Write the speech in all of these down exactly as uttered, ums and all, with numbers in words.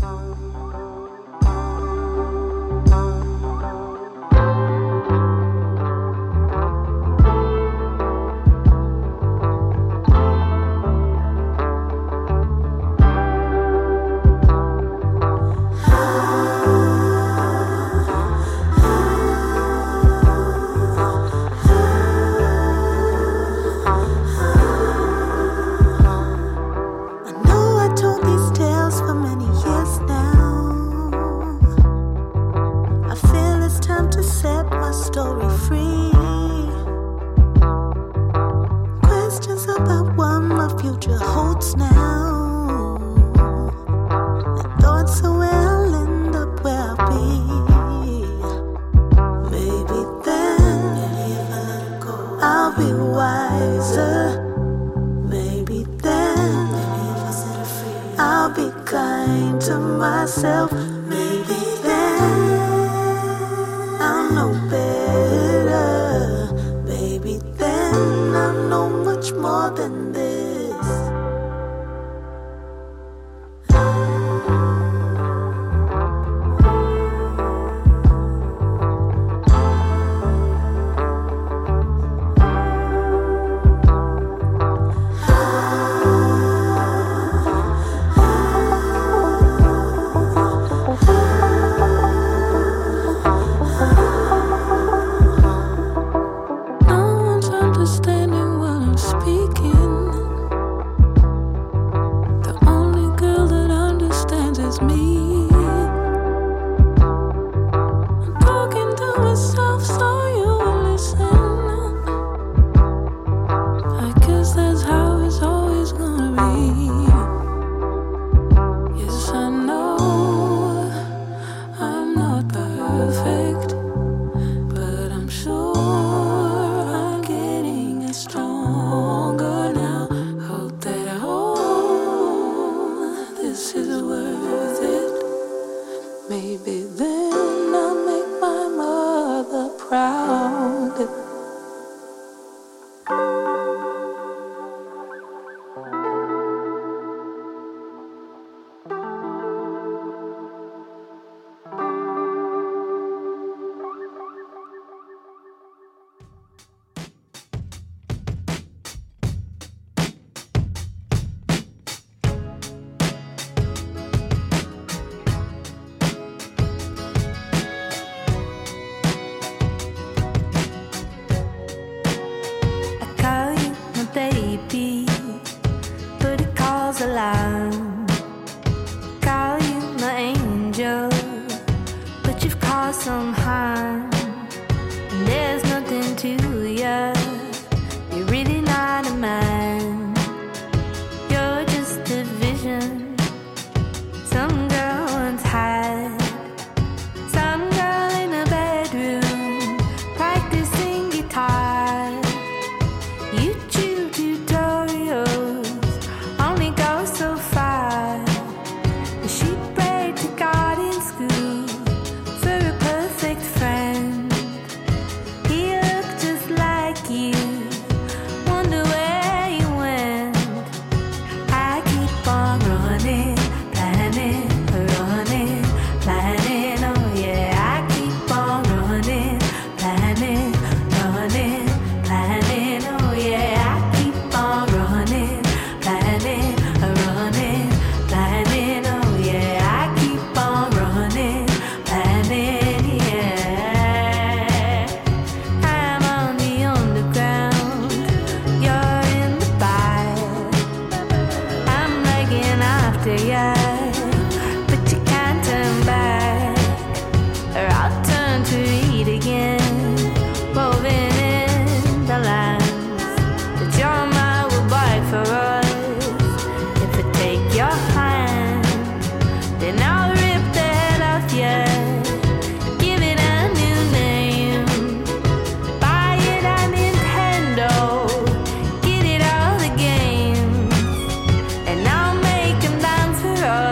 And I'll make 'em dance for us.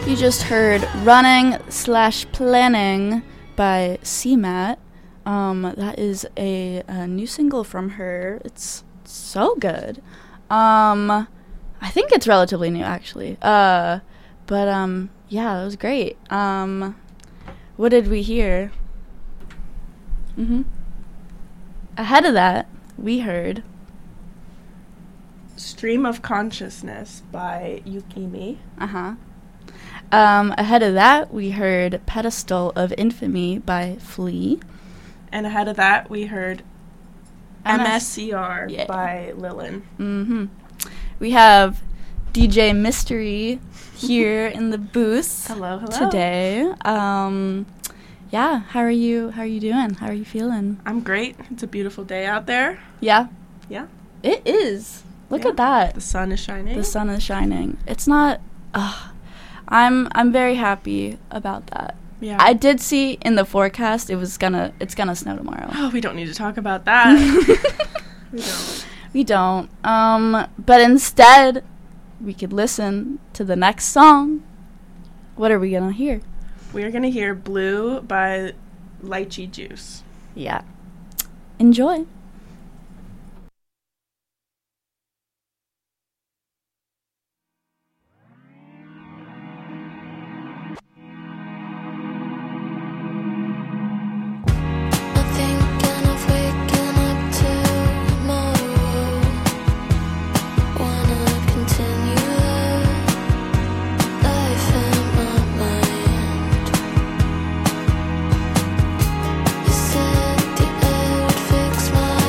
You just heard Running slash Planning by C Matt. Um, that is a, a new single from her. It's so good. Um, I think it's relatively new, actually. Uh, but, um, yeah, that was great. Um, what did we hear? Mm-hmm. Ahead of that, we heard Stream of Consciousness by Yukimi. Uh-huh. Um, ahead of that, we heard Pedestal of Infamy by Flea. And ahead of that, we heard M S- M S C R yeah. by Lilin. Mm-hmm. We have D J Mystery here in the booth Hello, hello. today. Um, yeah, how are you? How are you doing? How are you feeling? I'm great. It's a beautiful day out there. Yeah, Yeah. it is. Look Yeah. at that. The sun is shining. The sun is shining. It's not. Uh, I'm I'm very happy about that. Yeah. I did see in the forecast it was gonna it's gonna snow tomorrow. Oh, we don't need to talk about that. We don't. We don't. Um, but instead, we could listen to the next song. What are we gonna hear? We are going to hear Blue by Lychee Juice. Yeah. Enjoy. Said the air would fix my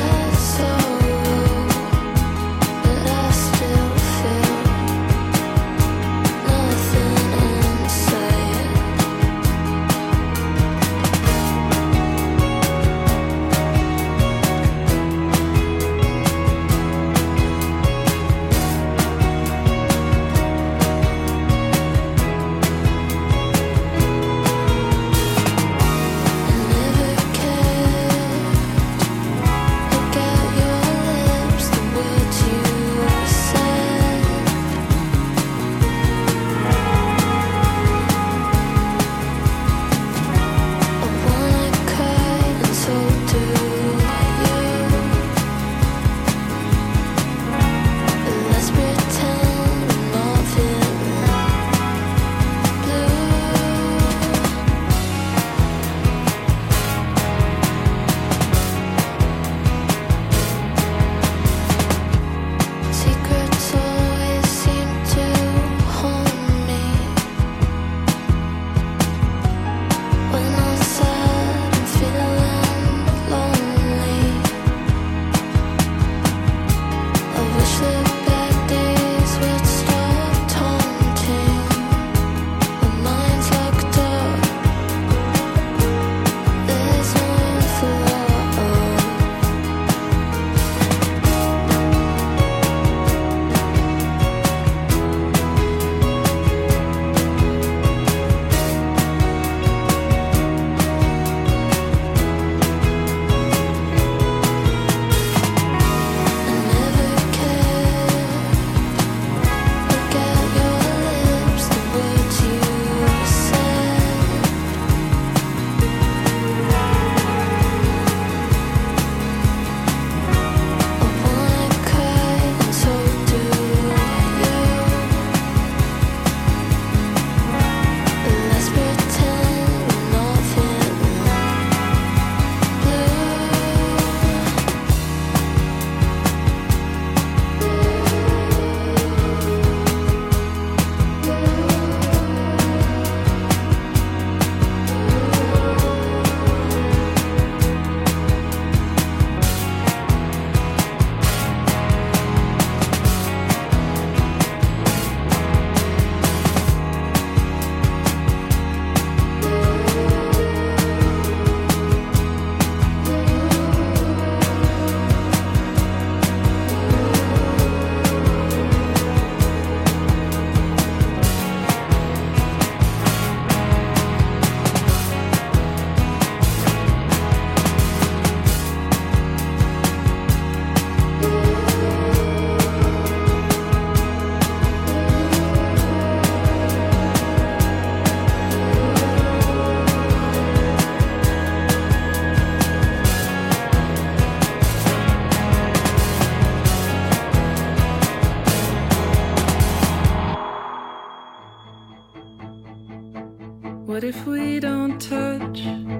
What if we don't touch?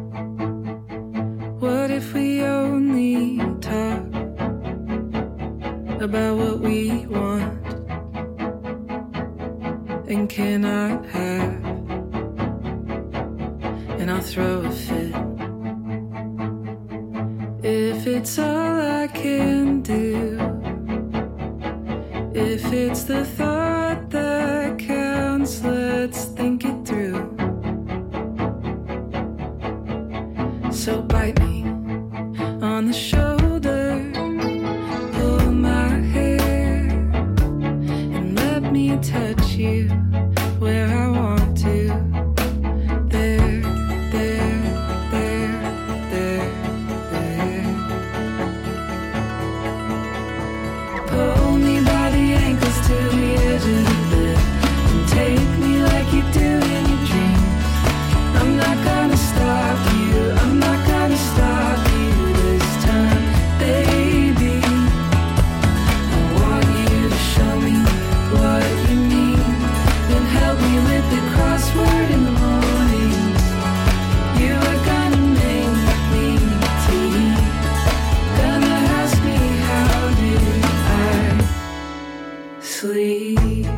What if we only talk about what we want and cannot have? And I'll throw a fit if it's all I can do. If it's the thought that counts, let's think it through. So bite me on the shoulder, pull my hair, and let me touch you where I want to. There, there, there, there, there. Pull me by the ankles to the edge of the bed and take me like you do in your dreams. I'm not gonna stop you, I'm not gonna stop you this time, baby. I want you to show me what you mean, then help me with the crossword in the mornings. You are gonna make me tea, gonna ask me how do I sleep.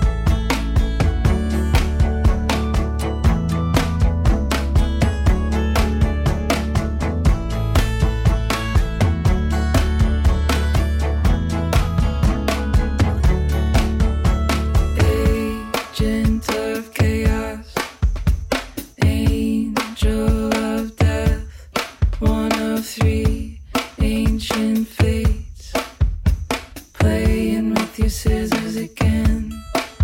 Agent of chaos, angel of death, one of three ancient fates, playing with your scissors again.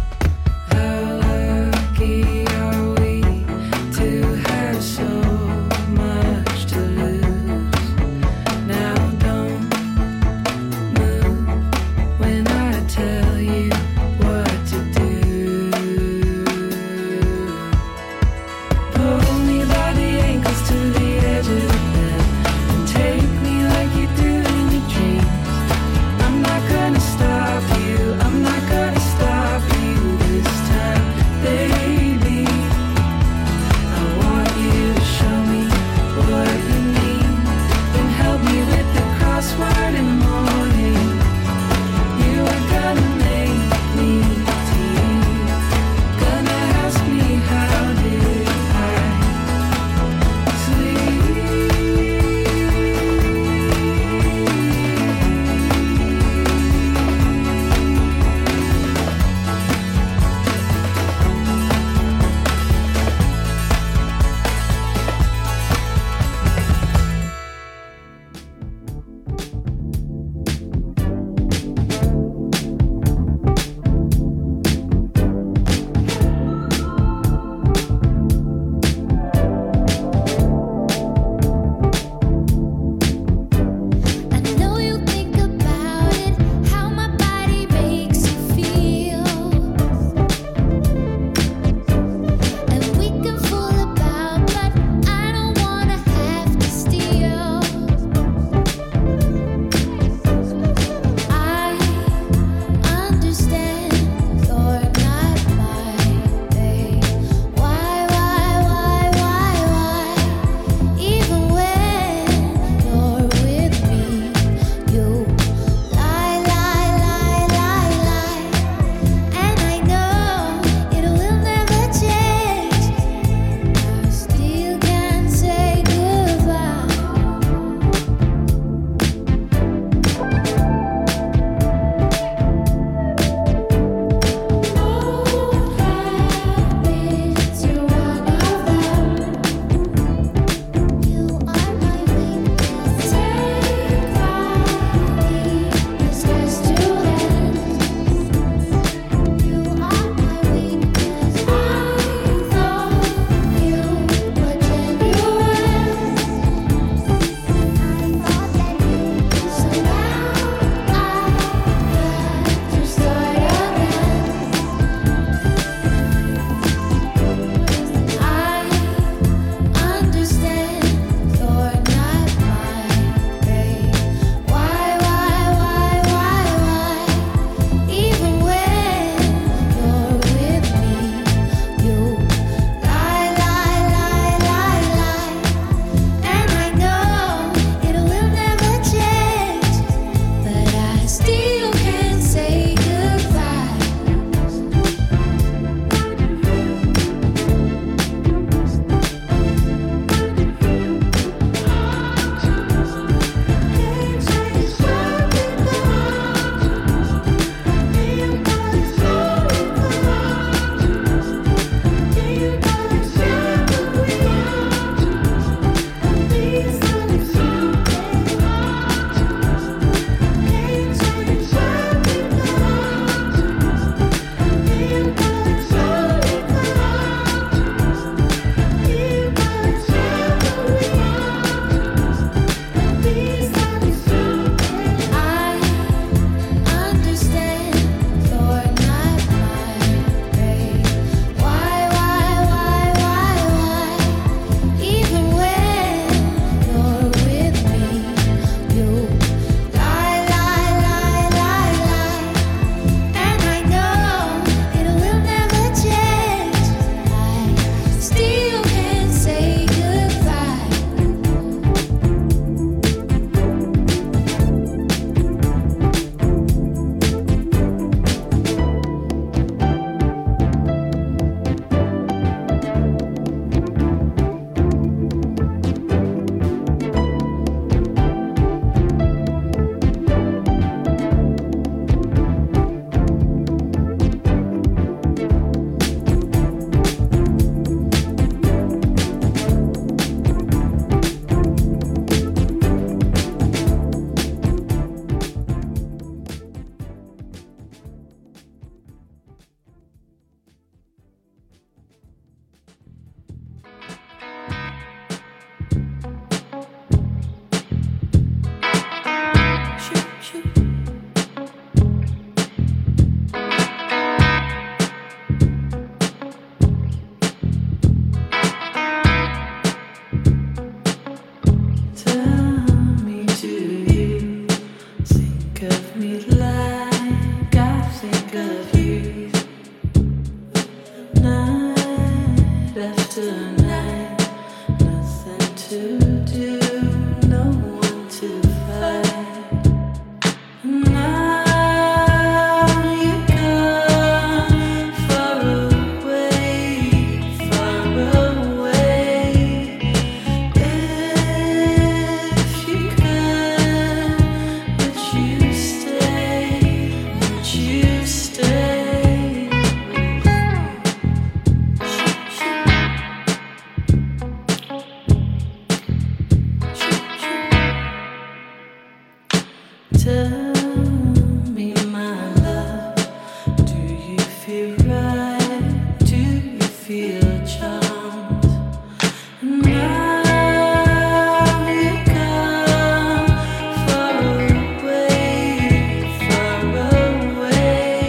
you right? Do you feel charmed? And now you come far away, far away.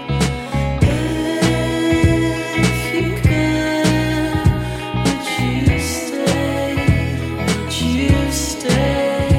If you can, would you stay? Would you stay?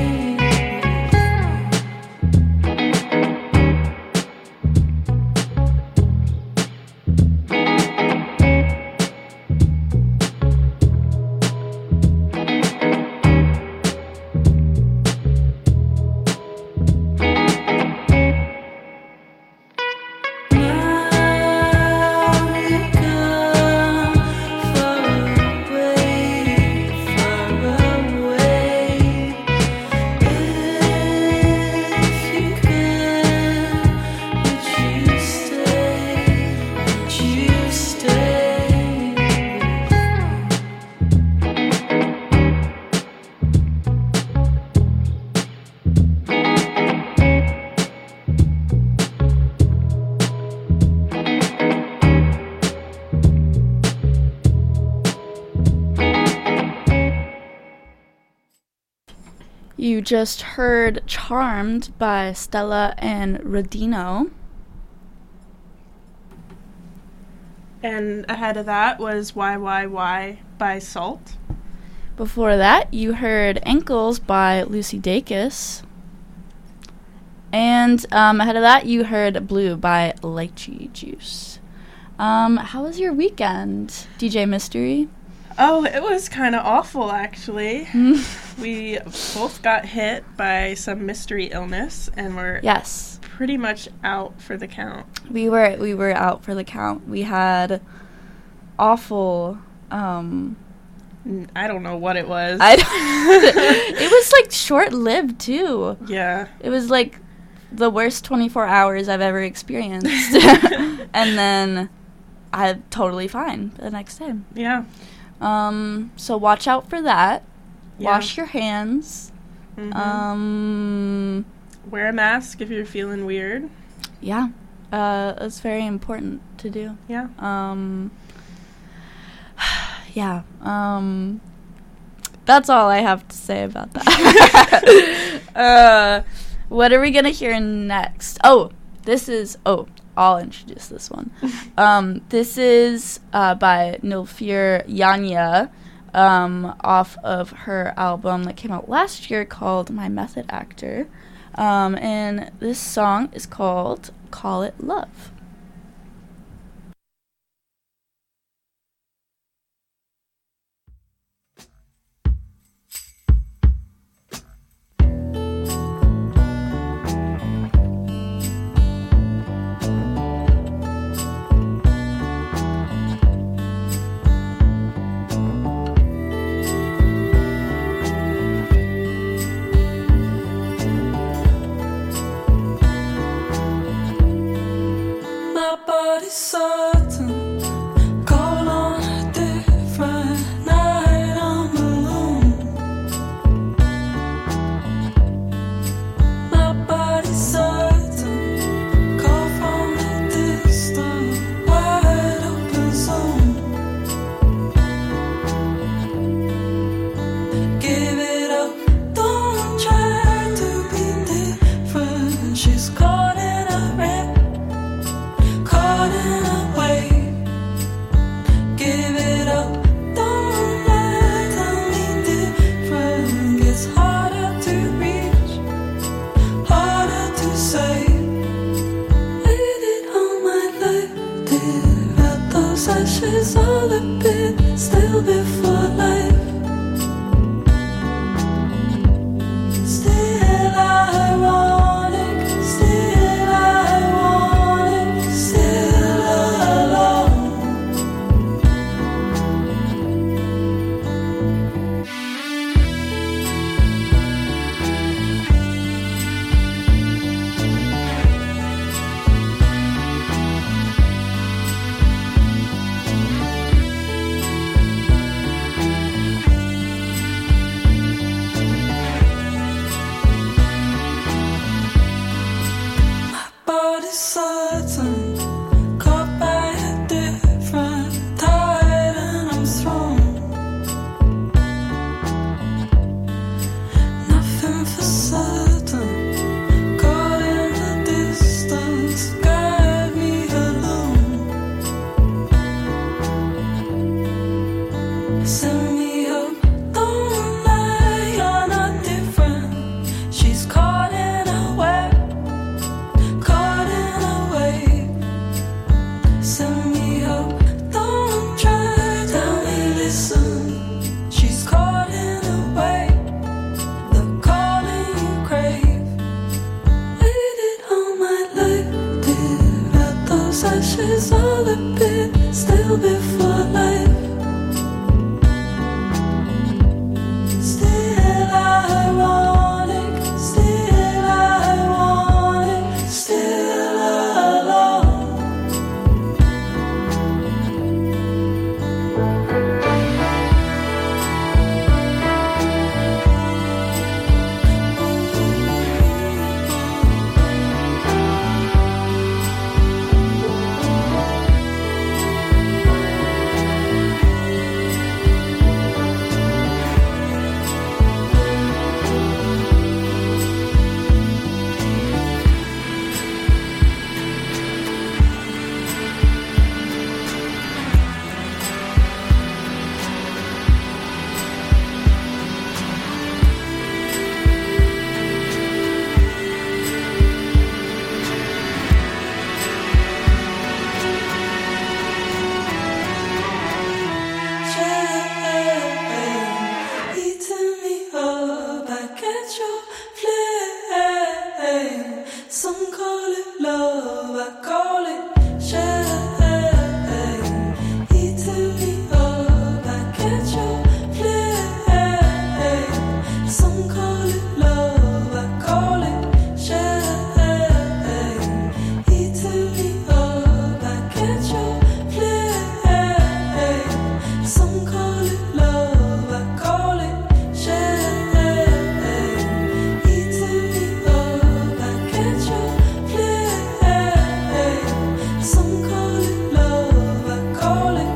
You just heard Charmed by Stella and Rodino. And ahead of that was Y Y Y by Salt. Before that, you heard Ankles by Lucy Dacus. And um, ahead of that, you heard Blue by Lychee Juice. Um, how was your weekend, D J Mystery? Oh, it was kind of awful, actually. We both got hit by some mystery illness, and we're Yes. pretty much out for the count. We were we were out for the count. We had awful um N- I don't know what it was. I don't- it was like short-lived too. yeah. It was like the worst twenty-four hours I've ever experienced. And then I'm totally fine the next day. Yeah. Um so watch out for that. Yeah. Wash your hands. Mhm. Um Wear a mask if you're feeling weird. yeah. Uh it's very important to do. Yeah. Um, yeah. Um, that's all I have to say about that. uh, what are we gonna hear next? Oh, this is. Oh, I'll introduce this one. Um, this is uh, by Nilfir Yanya, um, off of her album that came out last year called My Method Actor. Um, and this song is called Call It Love. My body's certain, call on a different night, I'm alone. My body's certain, call from a distant, wide open zone. Give it up, don't try to be different. She's caught in a wreck, caught in a wave. Give it up, don't let them be different. It's harder to reach, harder to say. Waited all my life, did out those ashes all a bit, still before life. Still ironic, still ironic, still alone. stupid, still before life. Still ironic, still ironic, still alone. Eating me up back at your flame. Some call it love, I call it shame. Eating me up back at your flame. Some call it love, I call it shame. Eating me up back at your flame. Some call it love, I call it shame. Eating me up back at your flame. Some call it love, I call it.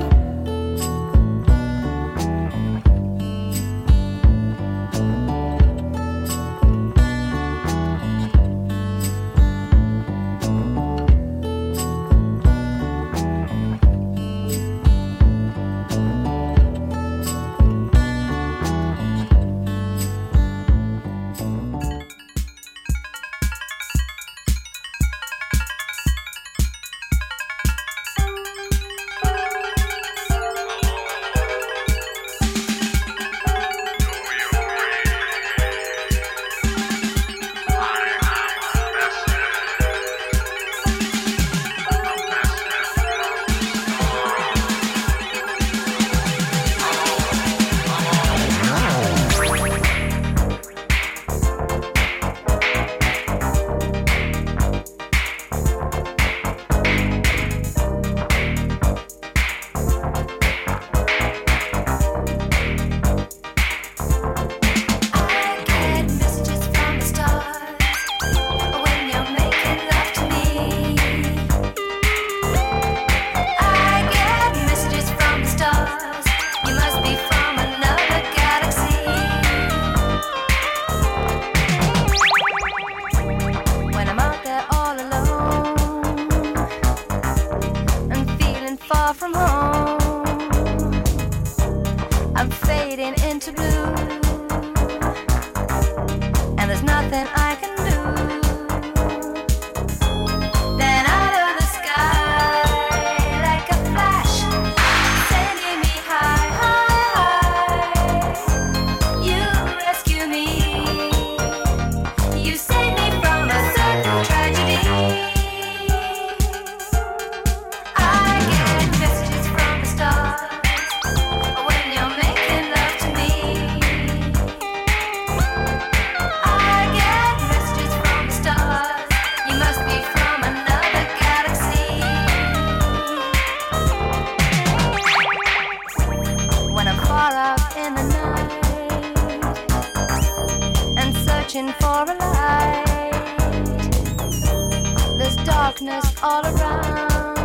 Darkness all around,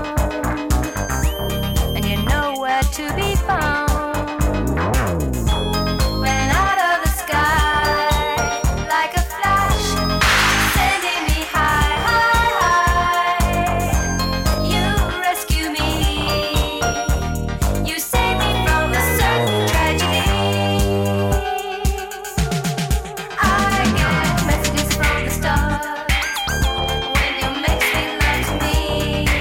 and you're nowhere to be found. Ran out of the sky like a flash, sending me high, high, high. You rescue me, you save me from a certain tragedy. I get messages from the stars when you make sweet love to me.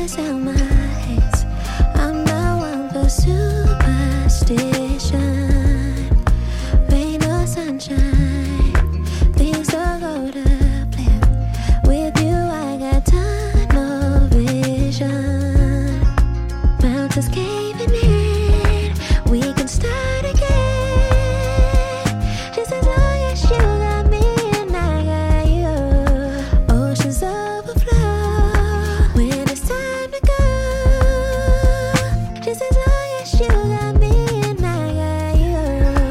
ice out my hands. I'm not one for superstition. Rain or sunshine, things don't go to plan. With you, I got tunnel vision. Mountains caving in, we can start again. Just as long as you got me and I got you. Oceans overflow when it's time to go. Just as long as you got me and I got you.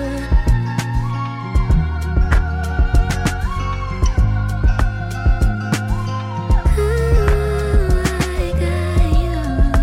Ooh, I got you.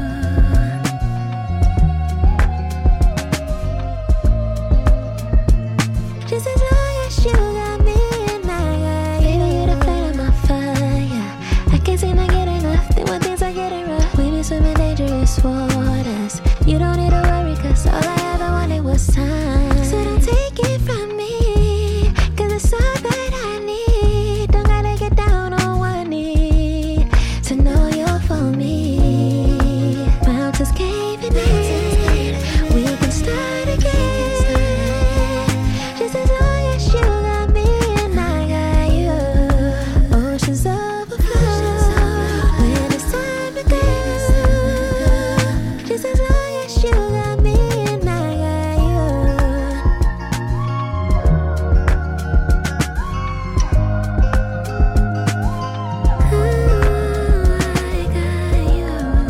Just as long as you got me and I got you. Baby, you're the flame of my fire. I can't seem to get enough. Then when things are getting rough, we be swimming dangerous waters. You don't need to worry, cause all I ever wanted was time. So don't take it from me, cause it's all that I need. Don't gotta get down on one knee to know you're for me. Mountains caving in, we can start again. Just as long as you got me and I got you. Oceans overflow when it's time to go. Just as long as you got me and I got you. Ooh, I got you.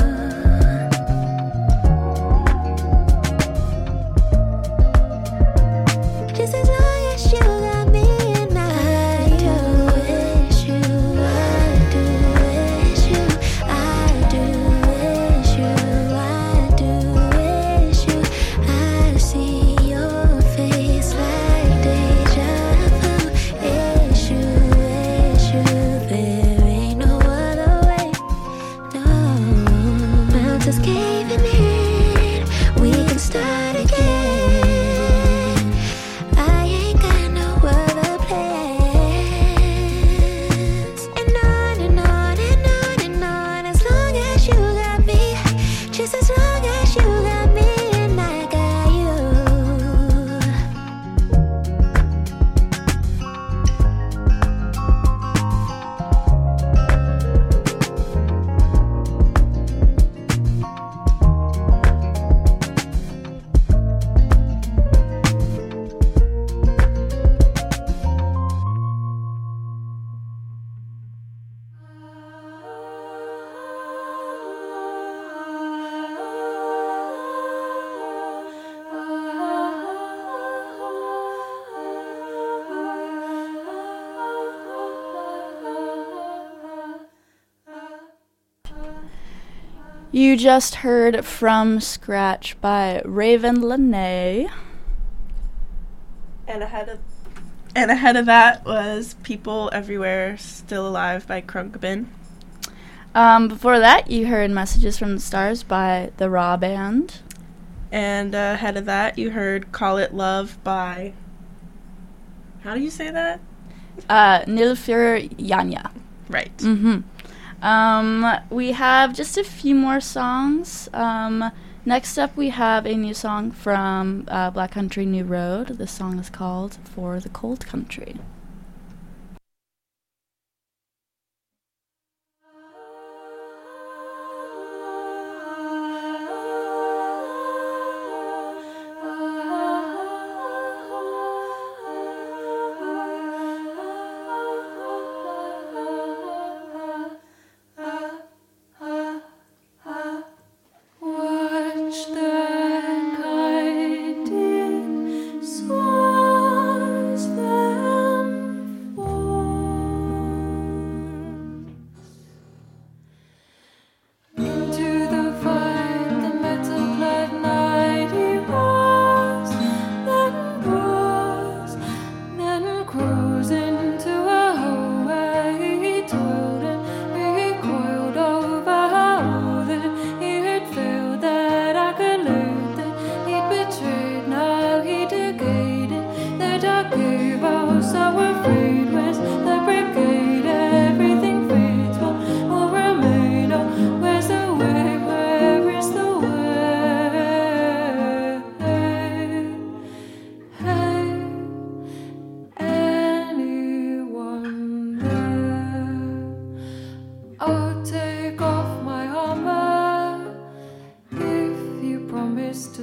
Just as long as you got me and I do wish you, I do wish you, I do wish you, I do wish you. I see your face like deja vu. Issue, issue, there ain't no other way. No, mountains caving in, we can start again. I ain't got no other plans. And on and on and on and on, as long as you got me, just as long as you got me and I got you. You just heard From Scratch by Raven Lene. And ahead of and ahead of that was People Everywhere Still Alive by Krunkbin. Um, before that, you heard Messages from the Stars by the Raw Band. And uh, ahead of that, you heard Call It Love by... How do you say that? Uh, Nilüfer Yanya. Right. Mm-hmm. Um, we have just a few more songs. Um, next up, we have a new song from uh, Black Country New Road. The song is called For the Cold Country. Watch the guiding swans, them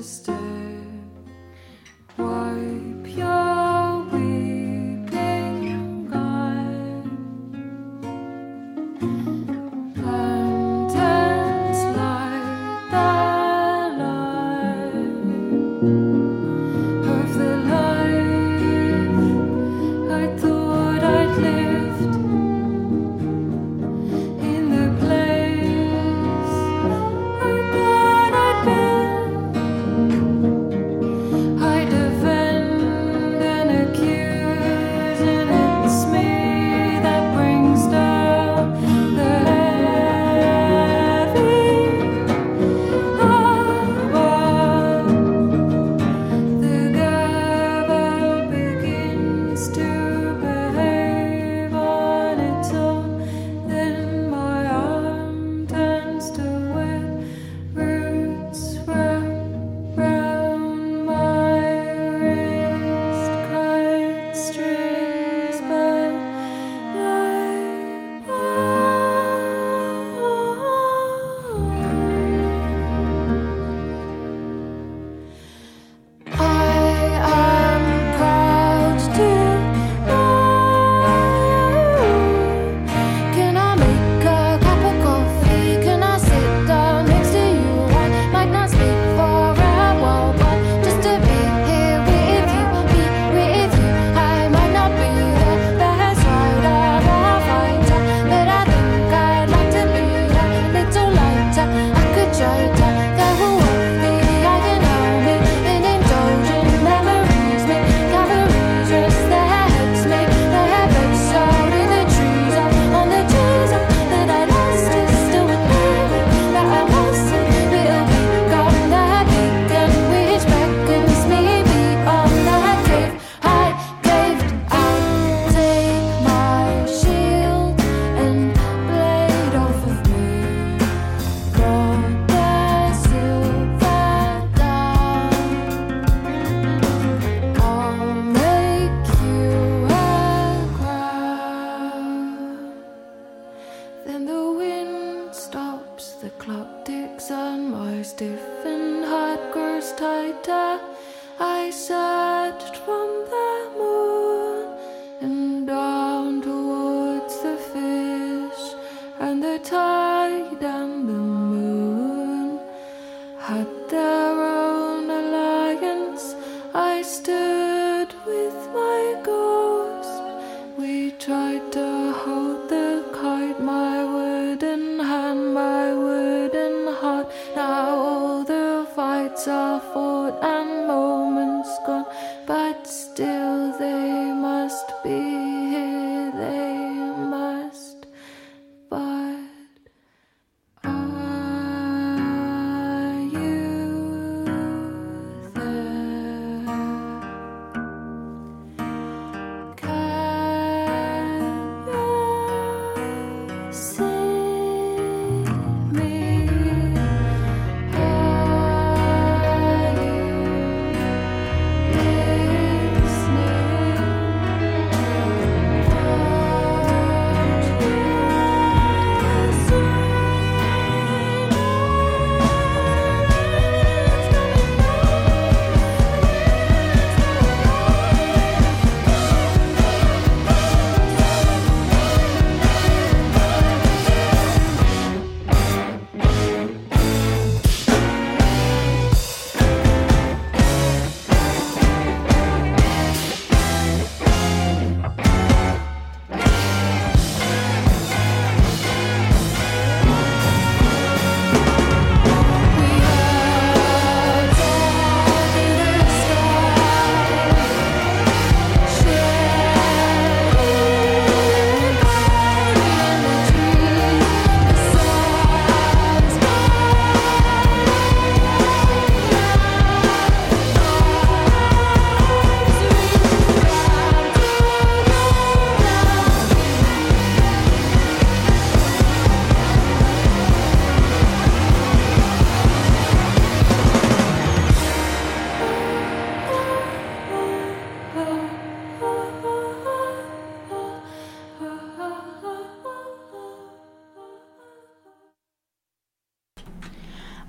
to stay. Wipe your weeping eyes. Lanterns light the light of the life I thought I'd lived, in the place I thought I'd been. I defend and accuse, and it's me that brings down the heavy hour. The gavel begins to behave on its own. Then my arm turns to wet roots wrap round my wrist, cut strings, but my I am proud to know. Can I make a cup of coffee? Can I sit down next to you? I might not speak for a while, but just to be here with you, be with you. I might not be the best rider or fighter, but I think I'd like to be a little lighter. I could try to go off the iron army and indulgent memories. Make cavalries rest their heads, make their heads out in the trees, up on the trees up that I lost is still with me, that I mustn't. It'll be gone, that beacon which beckons me beyond that cave I caved out. Take my shield and blade off of me. Got the silver down. I'll make you a crown. Then the wind stops, the clock ticks, and my stiffened heart grows tighter. I searched from the moon and down towards the fish, and the tide and the moon had their own alliance. I stood with my ghost. We tried to hold the kite, my wooden hand, my wooden heart. Now all the fights are fought and moments gone, but still they must be here, they must. But are you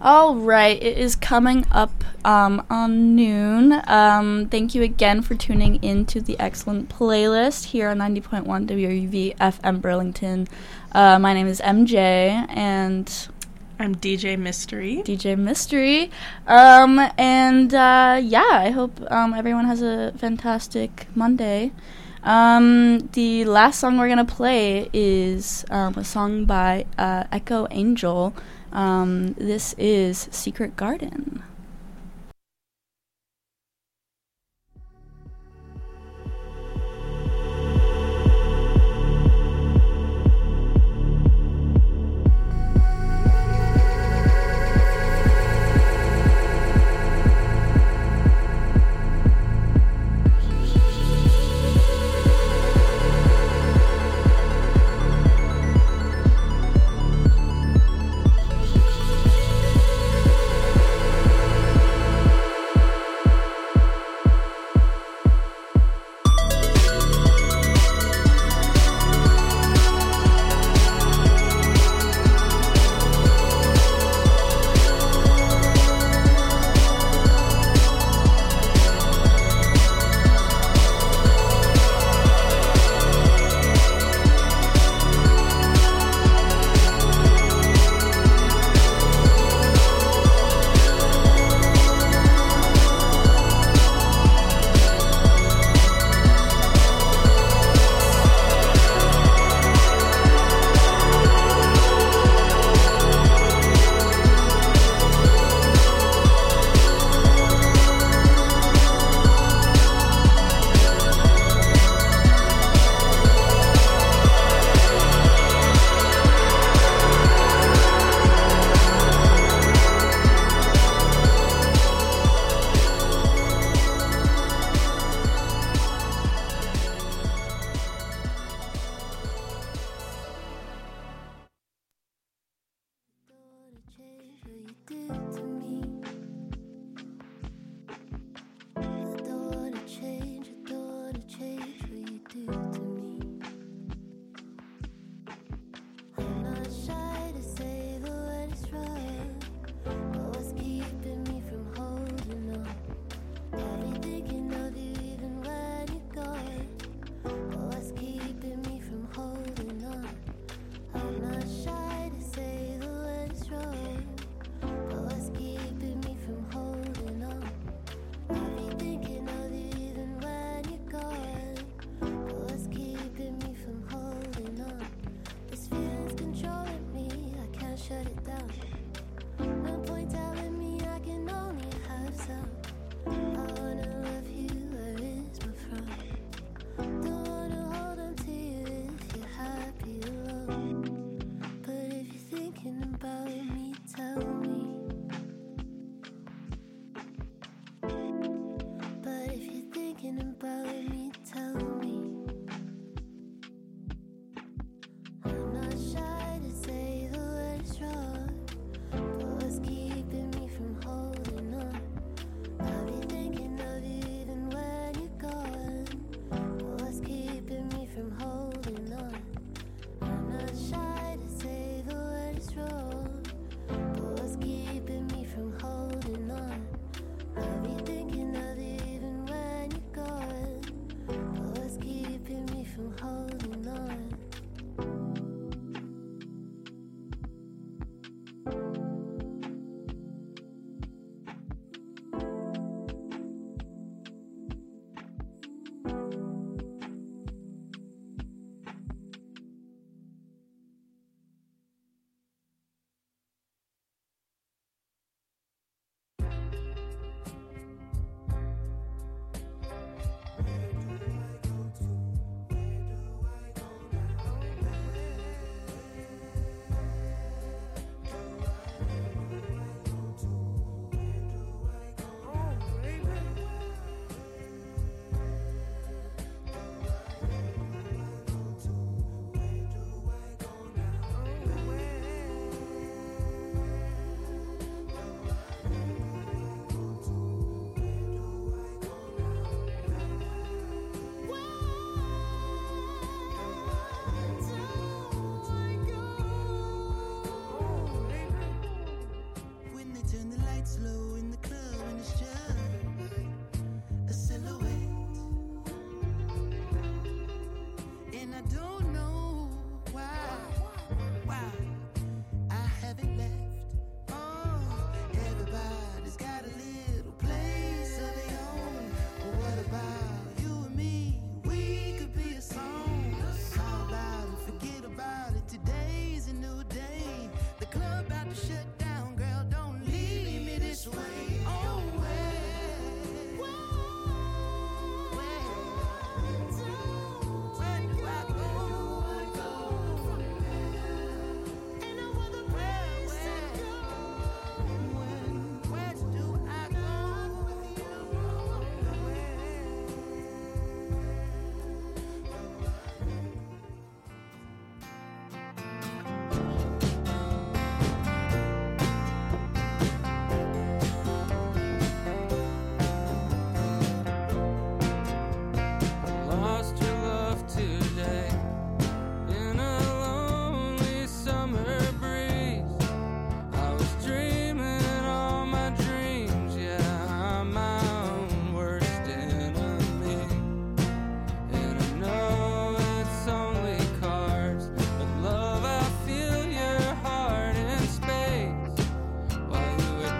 All right, it is coming up um, on noon. Um, thank you again for tuning in to the excellent playlist here on ninety point one W R U V F M Burlington. Uh, my name is M J, and I'm D J Mystery. D J Mystery. Um, and uh, yeah, I hope um, everyone has a fantastic Monday. Um, the last song we're going to play is um, a song by uh, Echo Angel. Um, this is Secret Garden. Secret it slow in